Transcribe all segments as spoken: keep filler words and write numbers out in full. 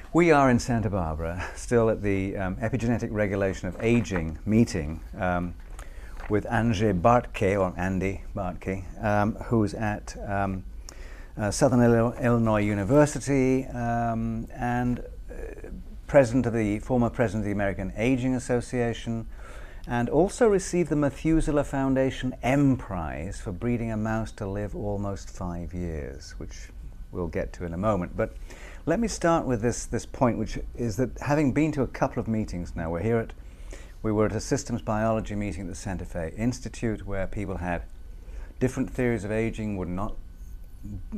We are in Santa Barbara, still at the um, Epigenetic Regulation of Aging meeting um, with Andrzej Bartke, or Andy Bartke, um, who's at um, uh, Southern Illinois University um, and uh, president of the former president of the American Aging Association, and also received the Methuselah Foundation M Prize for breeding a mouse to live almost five years, which we'll get to in a moment. But let me start with this this point, which is that having been to a couple of meetings now, we're here at, we were at a systems biology meeting at the Santa Fe Institute where people had different theories of aging, would not, uh,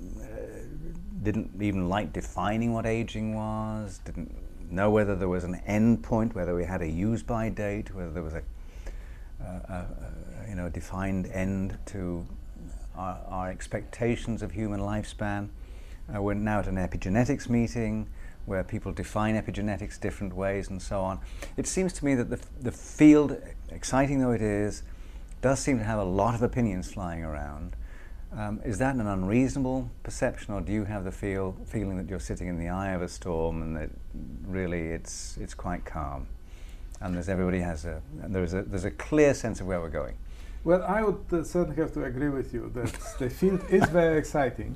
didn't even like defining what aging was, didn't know whether there was an end point, whether we had a use-by date, whether there was a, uh, a, a you know, a defined end to our, our expectations of human lifespan. Uh, we're now at an epigenetics meeting where people define epigenetics different ways and so on. It seems to me that the, the field, exciting though it is, does seem to have a lot of opinions flying around. Um, is that an unreasonable perception, or do you have the feel, feeling that you're sitting in the eye of a storm and that really it's, it's quite calm? And there's, everybody has a, and there's a, there's a clear sense of where we're going. Well, I would uh, certainly have to agree with you that the field is very exciting,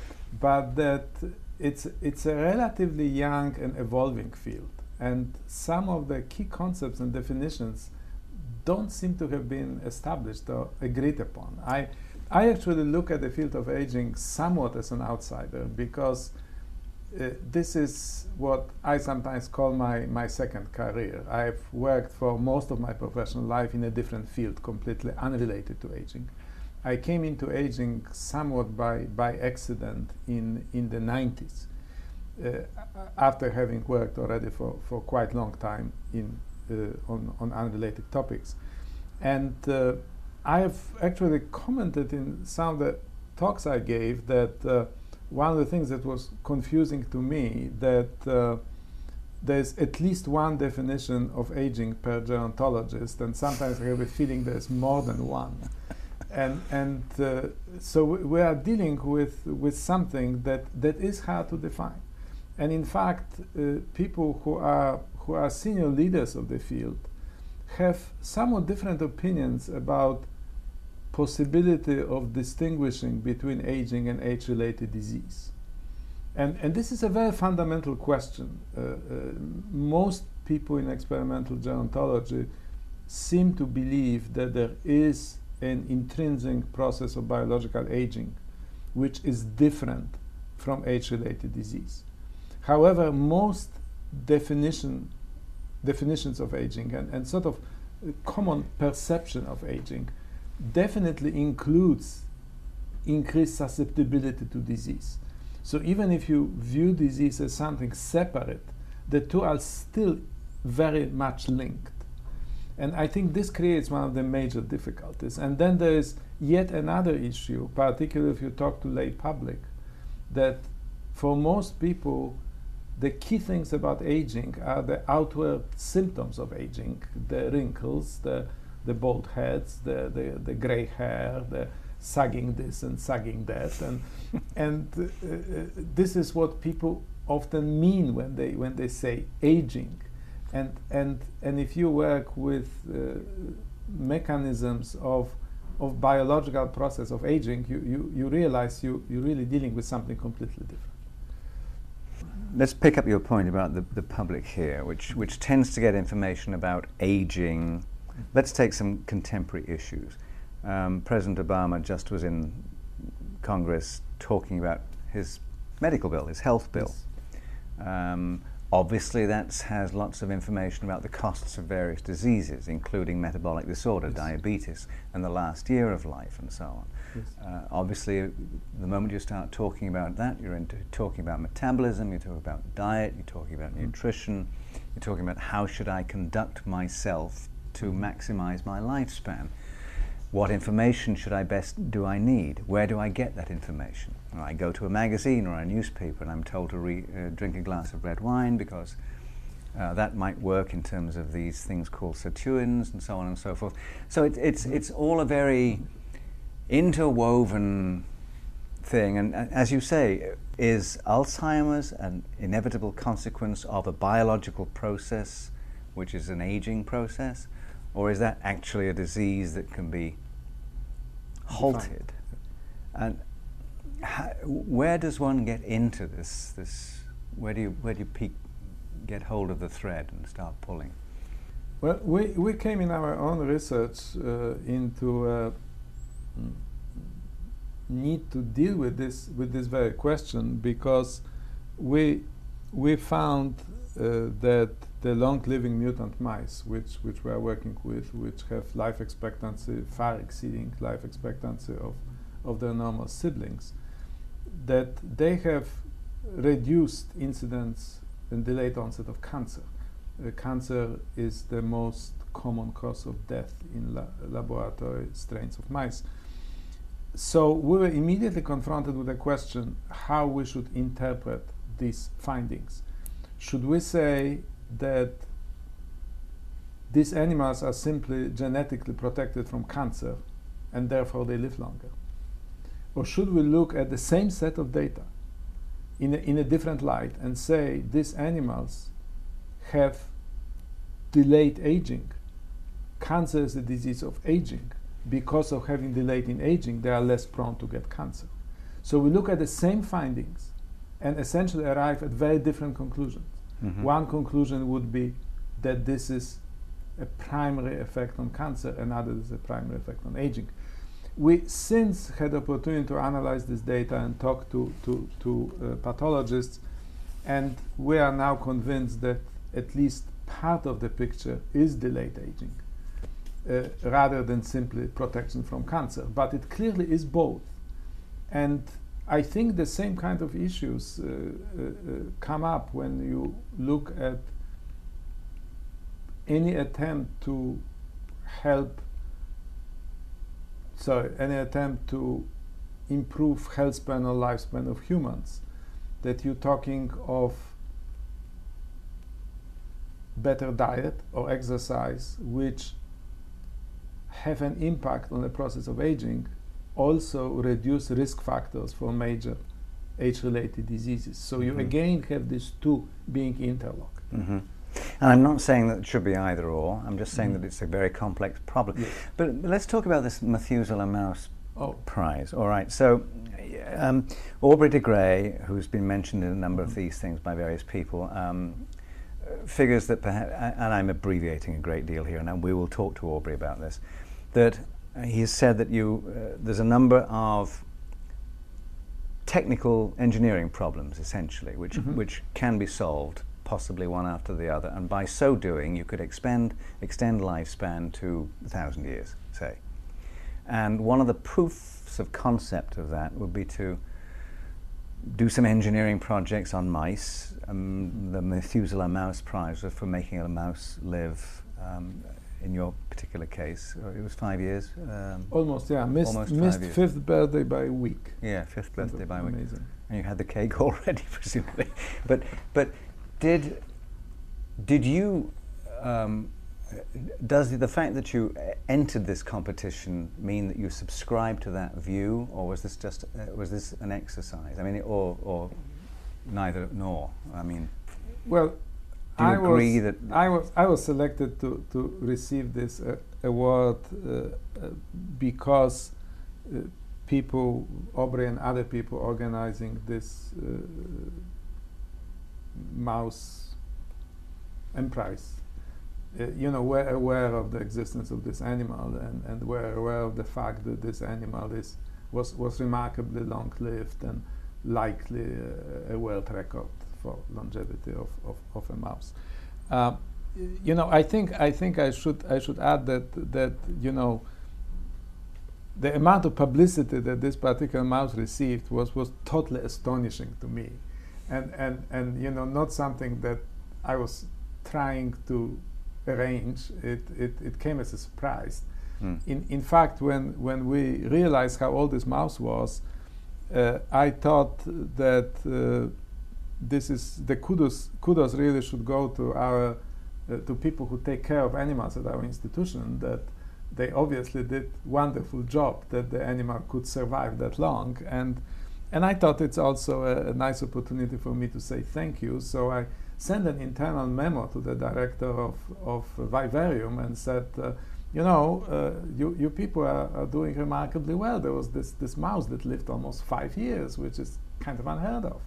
but that it's it's a relatively young and evolving field, and some of the key concepts and definitions don't seem to have been established or agreed upon. I I actually look at the field of aging somewhat as an outsider, because uh, this is what I sometimes call my, my second career. I've worked for most of my professional life in a different field, completely unrelated to aging. I came into aging somewhat by, by accident in, in the nineties, uh, after having worked already for, for quite a long time in, uh, on, on unrelated topics. And uh, I've actually commented in some of the talks I gave that uh, one of the things that was confusing to me, that uh, there's at least one definition of aging per gerontologist, and sometimes I have a feeling there's more than one. And, and uh, so we are dealing with, with something that, that is hard to define. And in fact, uh, people who are, who are senior leaders of the field have somewhat different opinions about possibility of distinguishing between aging and age-related disease. And, and this is a very fundamental question. Uh, uh, most people in experimental gerontology seem to believe that there is an intrinsic process of biological aging which is different from age-related disease. However, most definition, definitions of aging and, and sort of common perception of aging definitely includes increased susceptibility to disease. So even if you view disease as something separate, the two are still very much linked. And I think this creates one of the major difficulties. And then there is yet another issue, particularly if you talk to lay public, that for most people, the key things about aging are the outward symptoms of aging, the wrinkles, the, the bald heads, the, the, the gray hair, the sagging this and sagging that. And, and uh, uh, this is what people often mean when they, when they say aging. And, and, and if you work with uh, mechanisms of, of biological process of aging, you, you, you realize you, you're really dealing with something completely different. Let's pick up your point about the, the public here, which, which tends to get information about aging. Let's take some contemporary issues. Um, President Obama just was in Congress talking about his medical bill, his health bill. Yes. Um, Obviously, that has lots of information about the costs of various diseases, including metabolic disorder, yes. diabetes, and the last year of life, and so on. Yes. Uh, obviously, the moment you start talking about that, you're into talking about metabolism, you're talking about diet, you're talking about mm. nutrition, you're talking about how should I conduct myself to maximize my lifespan. What information should I best do I need? Where do I get that information? Or I go to a magazine or a newspaper and I'm told to re, uh, drink a glass of red wine because uh, that might work in terms of these things called sirtuins and so on and so forth. So it, it's, it's all a very interwoven thing, and, and as you say, is Alzheimer's an inevitable consequence of a biological process, which is an aging process, or is that actually a disease that can be halted? And how, where does one get into this? This where do you where do you peak, get hold of the thread and start pulling? Well, we we came in our own research uh, into a need to deal with this with this very question, because we we found uh, that the long-living mutant mice, which which we are working with, which have life expectancy far exceeding life expectancy of of their normal siblings, that they have reduced incidence and delayed onset of cancer. Uh, cancer is the most common cause of death in la laboratory strains of mice. So we were immediately confronted with the question how we should interpret these findings. Should we say that these animals are simply genetically protected from cancer and therefore they live longer? Or should we look at the same set of data in a, in a different light and say these animals have delayed aging? Cancer is a disease of aging. Because of having delayed in aging, they are less prone to get cancer. So we look at the same findings and essentially arrive at very different conclusions. Mm-hmm. One conclusion would be that this is a primary effect on cancer, another is a primary effect on aging. We since had the opportunity to analyze this data and talk to, to, to uh, pathologists, and we are now convinced that at least part of the picture is delayed aging. Uh, rather than simply protection from cancer. But it clearly is both. And I think the same kind of issues uh, uh, uh, come up when you look at any attempt to help, sorry, any attempt to improve health span or lifespan of humans, that you're talking of better diet or exercise, which have an impact on the process of aging, also reduce risk factors for major age-related diseases. So mm-hmm. you again have these two being interlocked. Mm-hmm. And I'm not saying that it should be either or, I'm just saying mm-hmm. that it's a very complex problem. Yes. But, but let's talk about this Methuselah Mouse oh. Prize. All right, so um, Aubrey de Grey, who's been mentioned in a number mm-hmm. of these things by various people, um, figures that perhaps, and I'm abbreviating a great deal here, and we will talk to Aubrey about this, that he has said that you uh, there's a number of technical engineering problems, essentially, which mm-hmm. which can be solved, possibly one after the other, and by so doing you could expand, extend lifespan to a thousand years, say. And one of the proofs of concept of that would be to do some engineering projects on mice. Um, the Methuselah Mouse Prize was for making a mouse live, um, in your particular case, it was five years? Um, almost, yeah. Missed, almost missed years. fifth birthday by a week. Yeah, fifth birthday by a week. Amazing. And you had the cake already, presumably. but but did did you, um, does the fact that you entered this competition mean that you subscribe to that view, or was this just, uh, was this an exercise? I mean, or, or neither nor, I mean, well, do you I agree was, that... I was, I was selected to, to receive this uh, award uh, uh, because uh, people, Aubrey and other people organizing this uh, mouse emprise, uh, you know, were aware of the existence of this animal and, and were aware of the fact that this animal is, was, was remarkably long-lived and likely uh, a world record for longevity of, of, of a mouse. Uh, you know, I think I think I should I should add that that you know the amount of publicity that this particular mouse received was was totally astonishing to me, and and and you know not something that I was trying to arrange. It it, it came as a surprise. Mm. In in fact, when when we realized how old this mouse was, uh, I thought that. Uh, This is the kudos. Kudos really should go to our uh, to people who take care of animals at our institution. That they obviously did wonderful job that the animal could survive that long. And and I thought it's also a, a nice opportunity for me to say thank you. So I sent an internal memo to the director of, of Vivarium and said, uh, you know, uh, you, you people are, are doing remarkably well. There was this, this mouse that lived almost five years, which is kind of unheard of.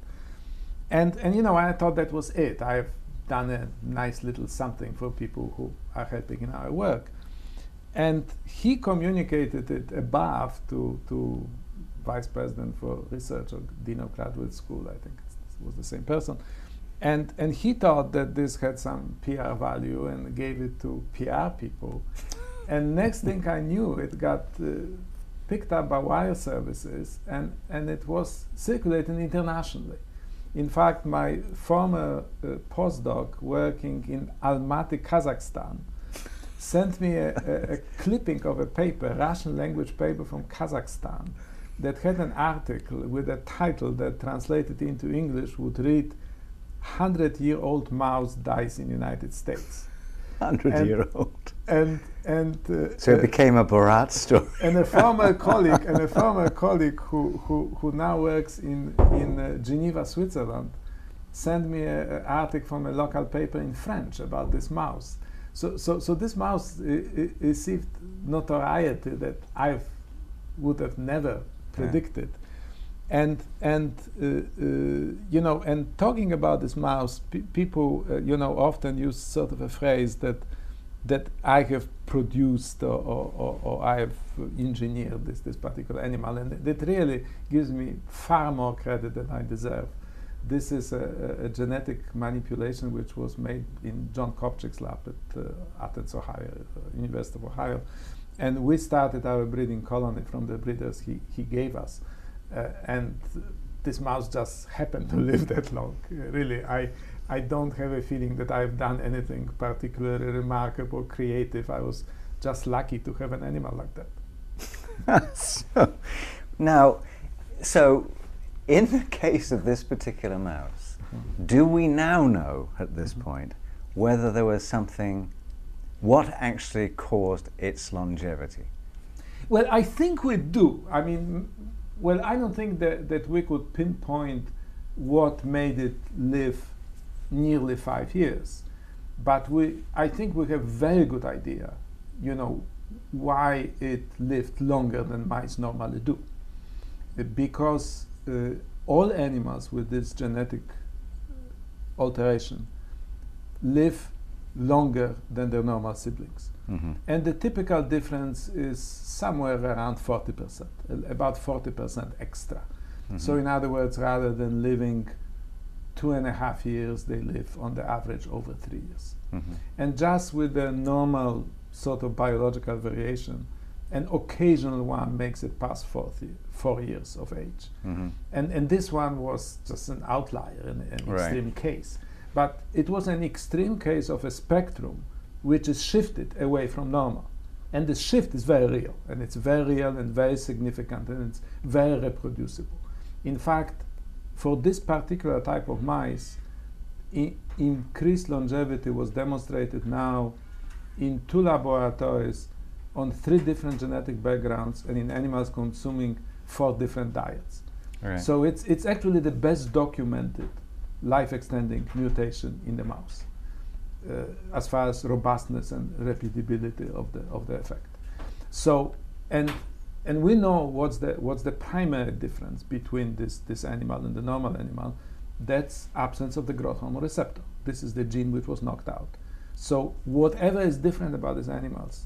And, and, you know, I thought that was it. I've done a nice little something for people who are helping in our work. And he communicated it above to, to Vice President for Research or Dean of Graduate School, I think it was the same person. And, and he thought that this had some P R value and gave it to P R people. And next thing I knew, it got uh, picked up by wire services, and, and it was circulating internationally. In fact, my former uh, postdoc working in Almaty, Kazakhstan, sent me a, a, a clipping of a paper, Russian language paper from Kazakhstan, that had an article with a title that translated into English would read, hundred-year-old mouse dies in the United States. Hundred-year-old. And and uh, so it uh, became a Borat story. And a former colleague, and a former colleague who, who, who now works in in uh, Geneva, Switzerland, sent me an article from a local paper in French about this mouse. So so so this mouse I, I received notoriety that I would have never predicted. Yeah. And and uh, uh, you know, and talking about this mouse, pe people uh, you know often use sort of a phrase that that I have produced or, or, or, or I have engineered this this particular animal, and that really gives me far more credit than I deserve. This is a, a, a genetic manipulation which was made in John Kopchick's lab at uh, Athens, Ohio, uh, University of Ohio, and we started our breeding colony from the breeders he he gave us. Uh, and this mouse just happened to live that long. Uh, really, I, I don't have a feeling that I've done anything particularly remarkable, creative. I was just lucky to have an animal like that. so, now, so in the case of this particular mouse, mm-hmm. do we now know at this mm-hmm. point whether there was something, what actually caused its longevity? Well, I think we do. I mean, Well, I don't think that, that we could pinpoint what made it live nearly five years. But we, I think we have very good idea, you know, why it lived longer than mice normally do. Uh, because uh, all animals with this genetic alteration live longer than their normal siblings. Mm-hmm. And the typical difference is somewhere around forty percent, about forty percent extra. Mm-hmm. So in other words, rather than living two and a half years, they live on the average over three years. Mm-hmm. And just with the normal sort of biological variation, an occasional one makes it past forty, four years of age. Mm-hmm. And, and this one was just an outlier, an, an right. extreme case. But it was an extreme case of a spectrum which is shifted away from normal. And the shift is very real, and it's very real and very significant, and it's very reproducible. In fact, for this particular type of mice, I- increased longevity was demonstrated now in two laboratories on three different genetic backgrounds and in animals consuming four different diets. Right. So it's, it's actually the best documented life-extending mutation in the mouse, uh, as far as robustness and repeatability of the of the effect. So, and and we know what's the what's the primary difference between this this animal and the normal animal. That's absence of the growth hormone receptor. This is the gene which was knocked out. So whatever is different about these animals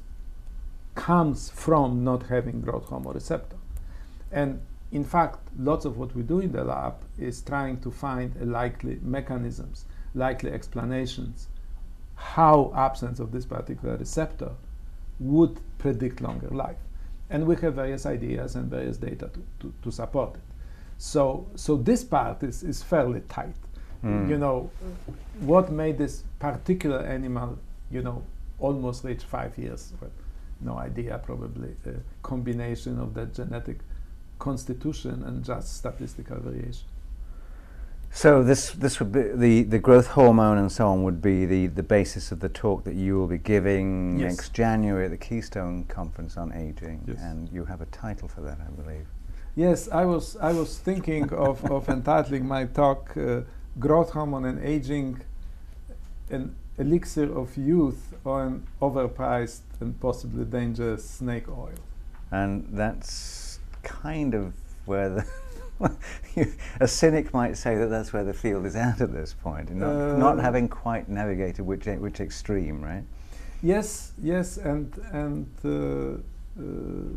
comes from not having growth hormone receptor. And in fact, lots of what we do in the lab is trying to find a likely mechanisms, likely explanations, how absence of this particular receptor would predict longer life. And we have various ideas and various data to, to, to support it. So, so this part is, is fairly tight. Mm. You know, what made this particular animal, you know, almost reach five years? Well, no idea, probably a combination of that genetic constitution and just statistical variation. So this this would be the, the growth hormone and so on would be the, the basis of the talk that you will be giving yes. next January at the Keystone Conference on Aging, yes. and you have a title for that, I believe. Yes, I was I was thinking of, of entitling my talk uh, "Growth Hormone and Aging: An Elixir of Youth or an Overpriced and Possibly Dangerous Snake Oil." And that's kind of where the a cynic might say that that's where the field is at at this point, not, uh, not having quite navigated which which extreme, right? Yes, yes, and and uh, uh,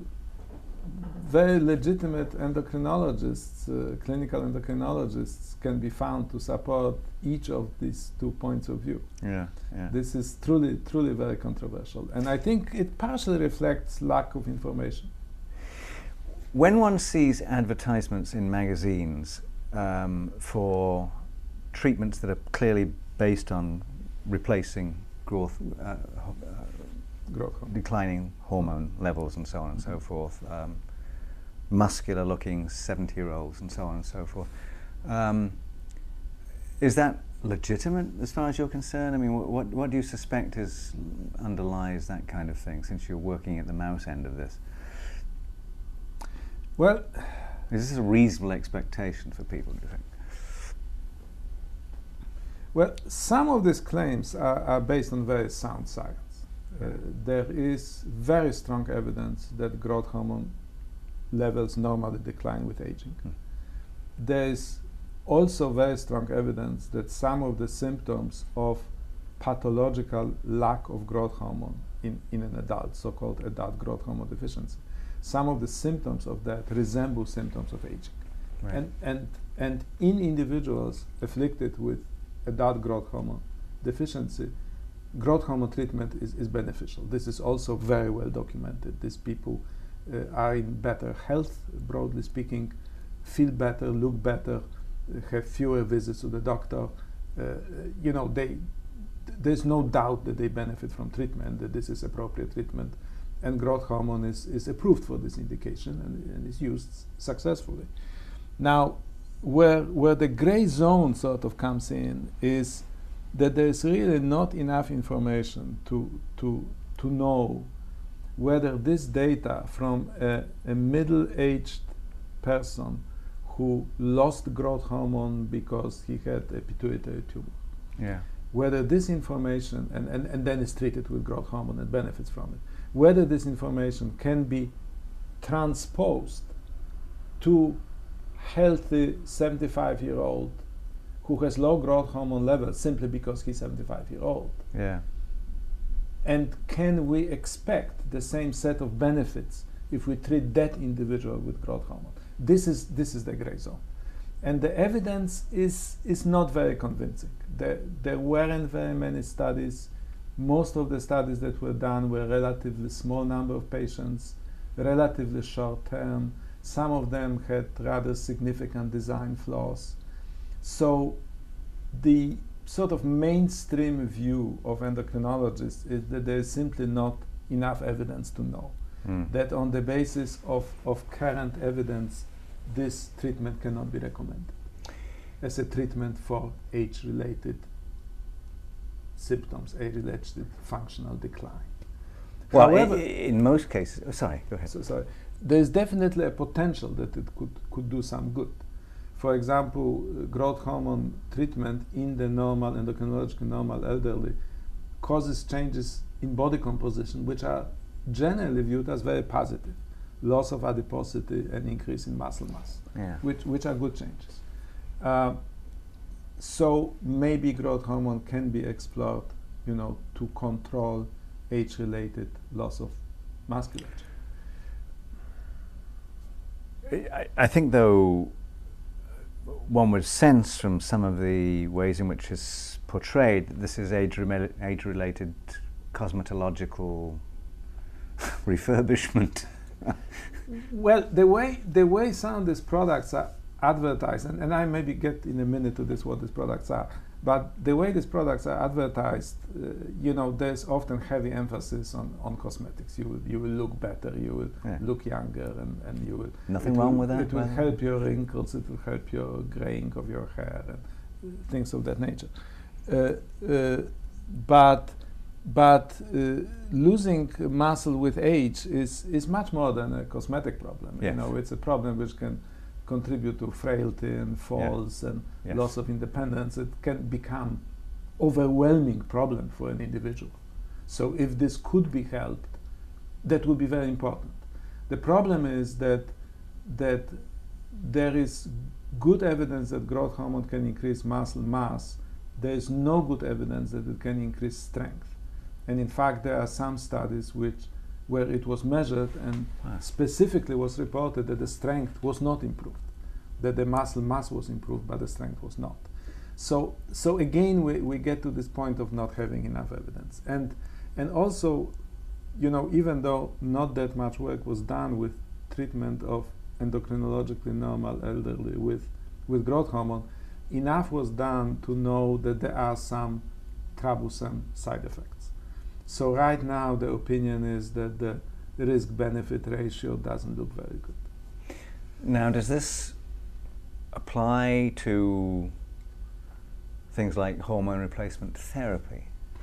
very legitimate endocrinologists, uh, clinical endocrinologists, can be found to support each of these two points of view. Yeah, yeah. This is truly, truly very controversial, and I think it partially reflects lack of information. When one sees advertisements in magazines um, for treatments that are clearly based on replacing growth, uh, uh, growth hormone. declining hormone levels and so on and mm-hmm. so forth, um, muscular-looking seventy-year-olds and so on and so forth, um, is that legitimate as far as you're concerned? I mean, wh- what what do you suspect is underlies that kind of thing, since you're working at the mouse end of this? Well, is this a reasonable expectation for people, do you think? Well, some of these claims are, are based on very sound science. Uh, there is very strong evidence that growth hormone levels normally decline with aging. Hmm. There is also very strong evidence that some of the symptoms of pathological lack of growth hormone in, in an adult, so-called adult growth hormone deficiency, some of the symptoms of that resemble symptoms of aging. Right. And, and, and in individuals afflicted with adult growth hormone deficiency, growth hormone treatment is, is beneficial. This is also very well documented. These people uh, are in better health, broadly speaking, feel better, look better, uh, have fewer visits to the doctor. Uh, you know, they, th- there's no doubt that they benefit from treatment, that this is appropriate treatment, and growth hormone is, is approved for this indication and, and is used successfully. Now, where where the gray zone sort of comes in is that there is really not enough information to to to know whether this data from a, a middle-aged person who lost growth hormone because he had a pituitary tumor, yeah, whether this information and, and, and then is treated with growth hormone and benefits from it, whether this information can be transposed to healthy seventy-five-year-old who has low growth hormone levels simply because he's seventy-five year old. Yeah. And can we expect the same set of benefits if we treat that individual with growth hormone? This is this is the gray zone. And the evidence is is not very convincing. There, there weren't very many studies. Most of the studies that were done were relatively small number of patients, relatively short term. Some of them had rather significant design flaws. So the sort of mainstream view of endocrinologists is that there is simply not enough evidence to know mm. that on the basis of, of current evidence, this treatment cannot be recommended as a treatment for age-related symptoms, age-related functional decline. Well, However, I- in most cases, oh, sorry, go ahead. So, sorry. There's definitely a potential that it could, could do some good. For example, uh, growth hormone treatment in the normal, endocrinologically normal elderly causes changes in body composition which are generally viewed as very positive. Loss of adiposity and increase in muscle mass, yeah. which, which are good changes. Uh, so maybe growth hormone can be explored, you know, to control age-related loss of musculature. I, I think, though, one would sense from some of the ways in which it's portrayed that this is age-related, age-related cosmetological refurbishment. Well, the way the way some of these products are advertised, and, and I maybe get in a minute to this what these products are, but the way these products are advertised, uh, you know, there's often heavy emphasis on, on cosmetics. You will you will look better, you will yeah. look younger, and, and you will. Nothing wrong will, with that. It will help your wrinkles. It will help your graying of your hair and things of that nature. Uh, uh, but but uh, losing muscle with age is, is much more than a cosmetic problem. Yes. You know, it's a problem which can contribute to frailty and falls yeah. and yes. loss of independence. It can become overwhelming problem for an individual. So if this could be helped, that would be very important. The problem is that that there is good evidence that growth hormone can increase muscle mass. There is no good evidence that it can increase strength. And in fact, there are some studies which where it was measured and wow. specifically was reported that the strength was not improved, that the muscle mass was improved, but the strength was not. So, so again, we, we get to this point of not having enough evidence. And, and also, you know, even though not that much work was done with treatment of endocrinologically normal elderly with, with growth hormone, enough was done to know that there are some troublesome side effects. So right now the opinion is that the risk-benefit ratio doesn't look very good. Now, does this apply to things like hormone replacement therapy?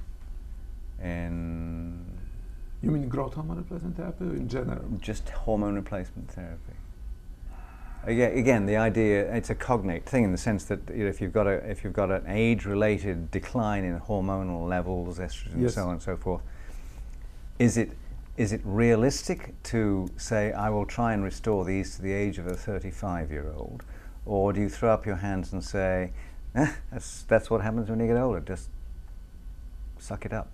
In You mean growth hormone replacement therapy or in general? Just hormone replacement therapy. Again, again, the idea, it's a cognate thing in the sense that, you know, if you've got a if you've got an age-related decline in hormonal levels, estrogen, Yes. so on and so forth, is it is it realistic to say I will try and restore these to the age of a thirty-five-year-old, or do you throw up your hands and say, eh, that's that's what happens when you get older, just suck it up?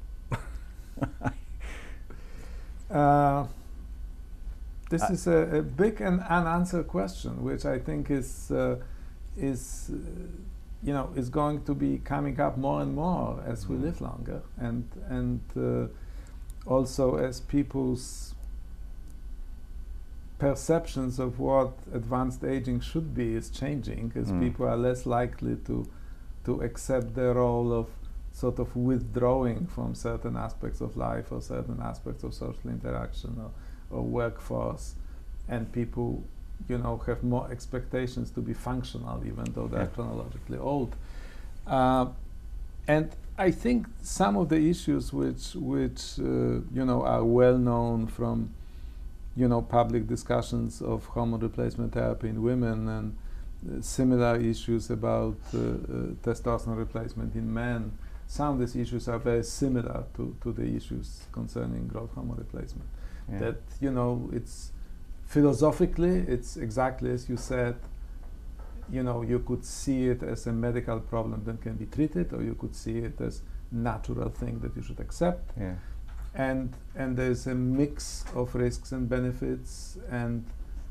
uh, This Uh, is a, a big and unanswered question, which I think is uh, is uh, you know is going to be coming up more and more as we live longer, and and uh, also as people's perceptions of what advanced aging should be is changing, as Mm. people are less likely to to accept the role of sort of withdrawing from certain aspects of life or certain aspects of social interaction or or workforce, and people, you know, have more expectations to be functional even though they're Yeah. chronologically old. Uh, and I think some of the issues which, which uh, you know, are well known from, you know, public discussions of hormone replacement therapy in women, and uh, similar issues about uh, uh, testosterone replacement in men, some of these issues are very similar to, to the issues concerning growth hormone replacement. Yeah. That, you know, it's philosophically, it's exactly as you said, you know, you could see it as a medical problem that can be treated, or you could see it as natural thing that you should accept. Yeah. And and there's a mix of risks and benefits, and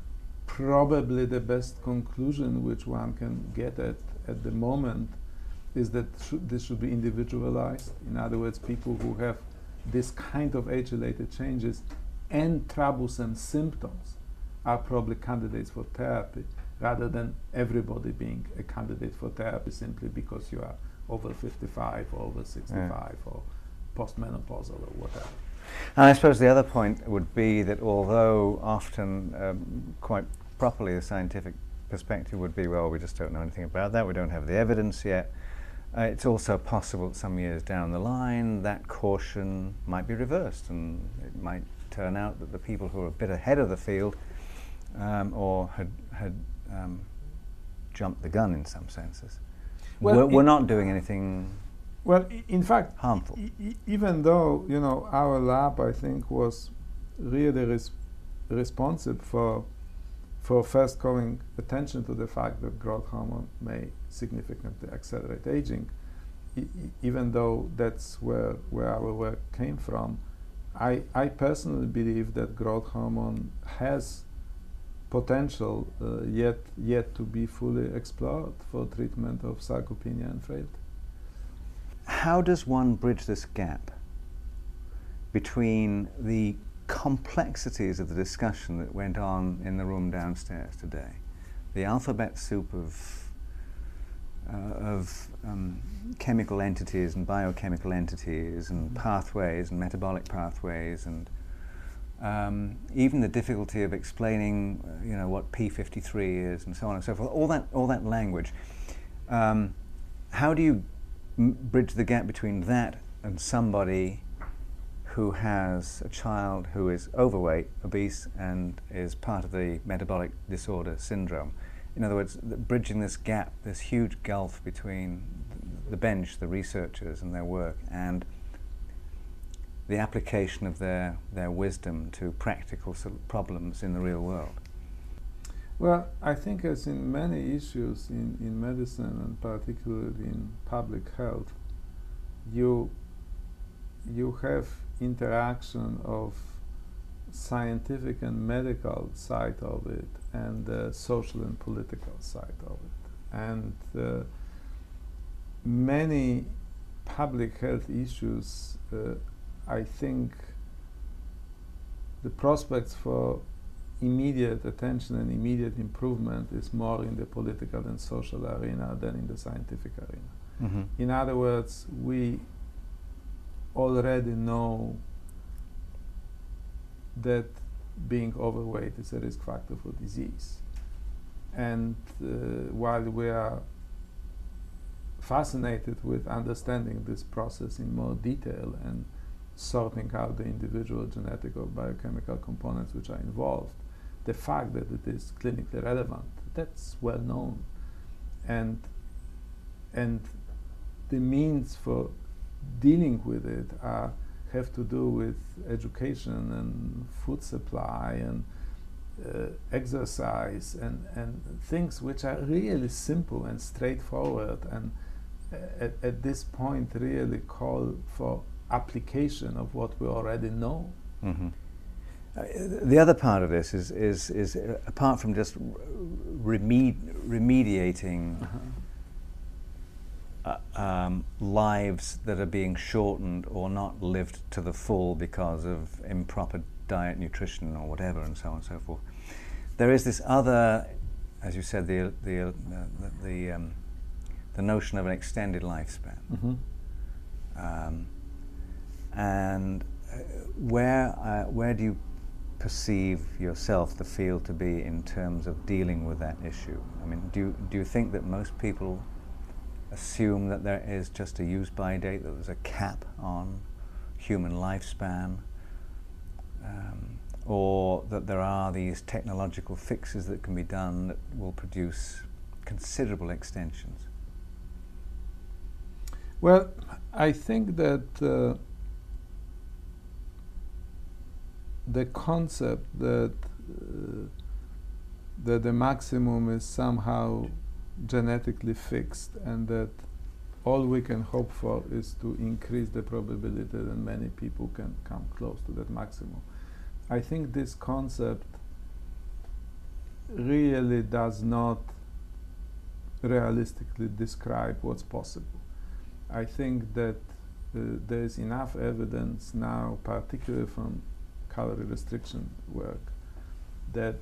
probably the best conclusion which one can get at at the moment is that sh- this should be individualized. In other words, people who have this kind of age-related changes and troublesome symptoms are probably candidates for therapy, rather than everybody being a candidate for therapy simply because you are over fifty-five or over sixty-five Yeah. or postmenopausal or whatever. And I suppose the other point would be that although often, um, quite properly, the scientific perspective would be, well, we just don't know anything about that, we don't have the evidence yet, uh, it's also possible that some years down the line that caution might be reversed, and it might turn out that the people who are a bit ahead of the field um, or had, had um, jumped the gun in some senses, Well, we're, we're it- not doing anything Well, i- in fact, harmful. E- e- even though, you know, our lab, I think, was really res- responsive for for first calling attention to the fact that growth hormone may significantly accelerate aging, e- e- even though that's where where our work came from, I I personally believe that growth hormone has potential uh, yet yet to be fully explored for treatment of sarcopenia and frailty. How does one bridge this gap between the complexities of the discussion that went on in the room downstairs today, the alphabet soup of uh, of um, chemical entities and biochemical entities and pathways and metabolic pathways, and um, even the difficulty of explaining, uh, you know, what P fifty-three is and so on and so forth, all that all that language. Um, how do you m- bridge the gap between that and somebody who has a child who is overweight, obese, and is part of the metabolic disorder syndrome. In other words, the, bridging this gap, this huge gulf between the bench, the researchers and their work, and the application of their, their wisdom to practical problems in the real world. Well, I think as in many issues in, in medicine, and particularly in public health, you, you have interaction of scientific and medical side of it and the social and political side of it. And uh, many public health issues, uh, I think the prospects for immediate attention and immediate improvement is more in the political and social arena than in the scientific arena. Mm-hmm. In other words, we already know that being overweight is a risk factor for disease. And uh, while we are fascinated with understanding this process in more detail and sorting out the individual genetic or biochemical components which are involved, the fact that it is clinically relevant, that's well known. And, and the means for dealing with it are, have to do with education and food supply and uh, exercise and, and things which are really simple and straightforward and uh, at, at this point really call for application of what we already know. Mm-hmm. Uh, the other part of this is, is, is uh, apart from just remed remediating Uh-huh. Uh, um, lives that are being shortened or not lived to the full because of improper diet, nutrition, or whatever, and so on and so forth. There is this other, as you said, the the uh, the, the, um, the notion of an extended lifespan. Mm-hmm. um, and uh, where uh, where do you perceive yourself, the field, to be in terms of dealing with that issue? I mean, do you, do you think that most people assume that there is just a use-by date, that there's a cap on human lifespan, um, or that there are these technological fixes that can be done that will produce considerable extensions? Well, I think that uh, the concept that uh, that the maximum is somehow genetically fixed and that all we can hope for is to increase the probability that many people can come close to that maximum. I think this concept really does not realistically describe what's possible. I think that uh, there is enough evidence now, particularly from calorie restriction work, that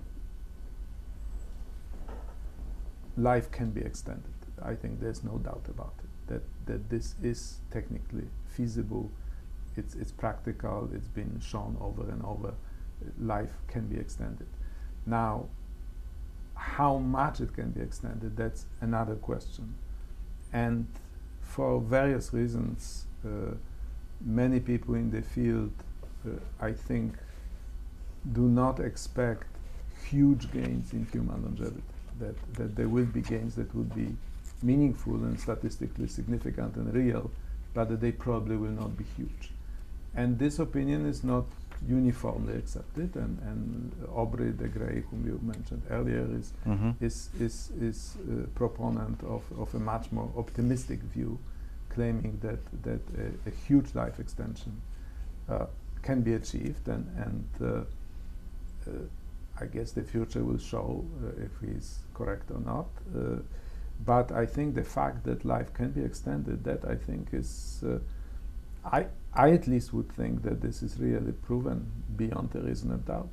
life can be extended. I think there's no doubt about it, that, that this is technically feasible, it's, it's practical, it's been shown over and over, life can be extended. Now, how much it can be extended, that's another question. And for various reasons, uh, many people in the field, uh, I think, do not expect huge gains in human longevity. That, that there will be gains that will be meaningful and statistically significant and real, but that they probably will not be huge. And this opinion is not uniformly accepted, and, and Aubrey de Grey, whom you mentioned earlier, is, Mm-hmm. is, is, is a proponent of, of a much more optimistic view, claiming that, that a, a huge life extension uh, can be achieved, and, and uh, uh, I guess the future will show uh, if he's correct or not. Uh, but I think the fact that life can be extended, that I think is, uh, I, I at least would think that this is really proven beyond a reasonable doubt.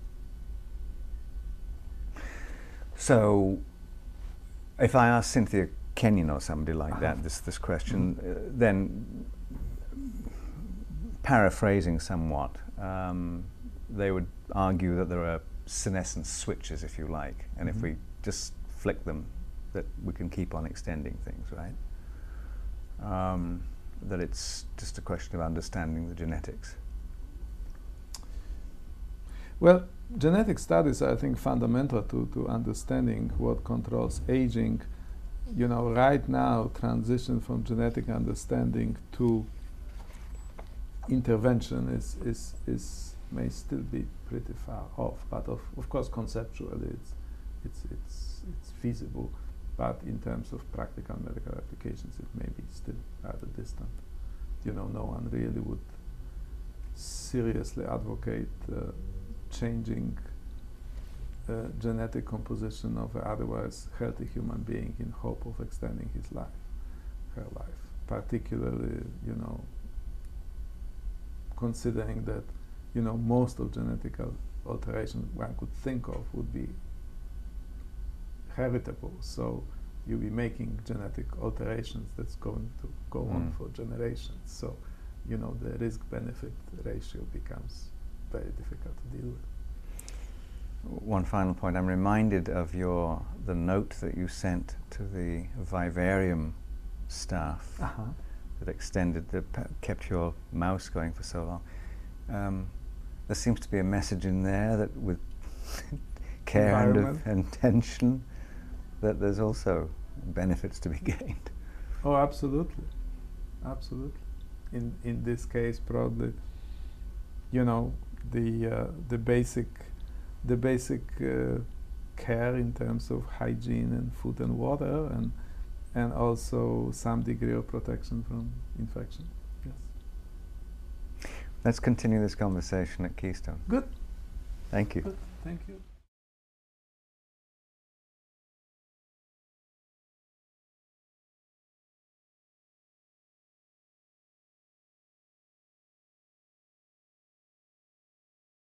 So, if I ask Cynthia Kenyon or somebody like Uh-huh. that this, this question, uh, then paraphrasing somewhat, um, they would argue that there are senescence switches, if you like, and Mm-hmm. if we just flick them, that we can keep on extending things, right? Um, that it's just a question of understanding the genetics? Well, genetic studies are, I think, fundamental to, to understanding what controls aging. You know, right now, transition from genetic understanding to intervention is, is, is may still be pretty far off. But of, of course, conceptually, it's, it's, it's, it's feasible. But in terms of practical medical applications, it may be still rather distant. You know, no one really would seriously advocate uh, changing uh, genetic composition of an otherwise healthy human being in hope of extending his life, her life. Particularly, you know, considering that, you know, most of genetic al alterations one could think of would be heritable. So you'll be making genetic alterations that's going to go mm. on for generations. So, you know, the risk-benefit ratio becomes very difficult to deal with. One final point. I'm reminded of your the note that you sent to the vivarium staff uh-huh. that extended, that kept your mouse going for so long. Um, there seems to be a message in there that with care and of intention, that there's also benefits to be gained. Oh, absolutely, absolutely. In in this case, probably, you know, the uh, the basic the basic uh, care in terms of hygiene and food and water, and and also some degree of protection from infection. Yes. Let's continue this conversation at Keystone. Good. Thank you. Good. Thank you.